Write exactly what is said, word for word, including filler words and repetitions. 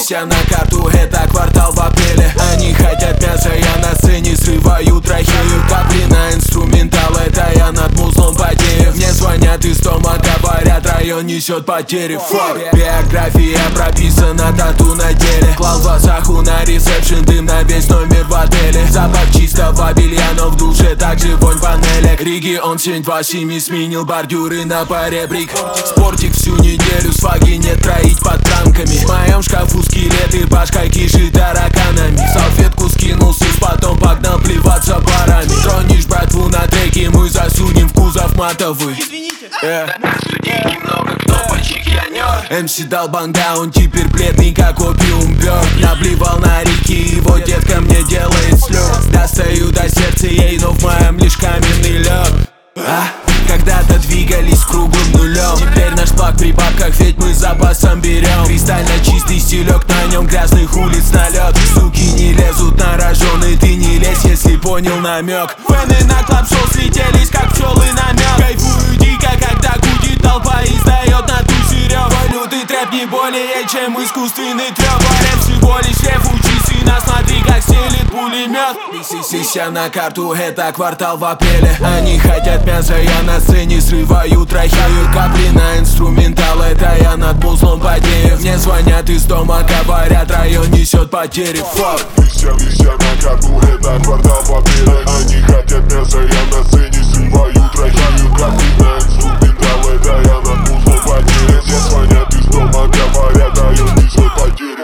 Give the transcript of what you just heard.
Все на карту, это квартал в апреле. Они хотят мяса, я на сцене срываю трахею. Капли на инструментал, это я над музлом потею. Мне звонят из дома, говорят, район несет потери. Фак, биография прописана, тату на теле. Клал в глазаху на ресепшн, дым на весь номер в отеле. Запах чистого белья, но в душе также вонь панелек. Регион семь два семь сменил бордюры на паре брик. Спортик всю неделю, сваги нет, троить под транками. В моем шкафу скелеты, башка кишит тараканами. Салфетку скинул сус, потом погнал плеваться парами. Тронешь братву на треке, мы засунем в кузов матовый. Yeah. Деньги много, кто почеканет. эм си дал банда, он теперь бледный, как опиум бёрд. Наблевал на реки, его детка мне делает слёт. Достаю до сердца ей, но в моем лишь каменный лед. А? Когда-то двигались круглым нулем. Теперь наш плак при бабках, ведь мы запасом берем. Кристально чистый стилек, на нем грязных улиц налет. Суки не лезут на рожон, и ты не лезь, если понял намек. Фэны на клаб-шоу слетелись, как пчелы на мед. Кайфую дико, когда гудит толпа и сдает на ту серёг. Валюты трэп не более, чем искусственный трёп. Варем всего лишь реф, учись и насмотри, как стелит пулемет. Сися на карту, это квартал в апреле. Они хотят мяса, я на сцене срываю трахею. Капли на инструментал, это я над музлом потею. Мне звонят из дома, говорят, район несет потери. Фак. Вися, вися на карту, это квартал в апреле. Они хотят мяса, я на сцене срываю трахею. Капли на инструментал, это я над музлом потею. Мне звонят из дома, говорят, район несет потери.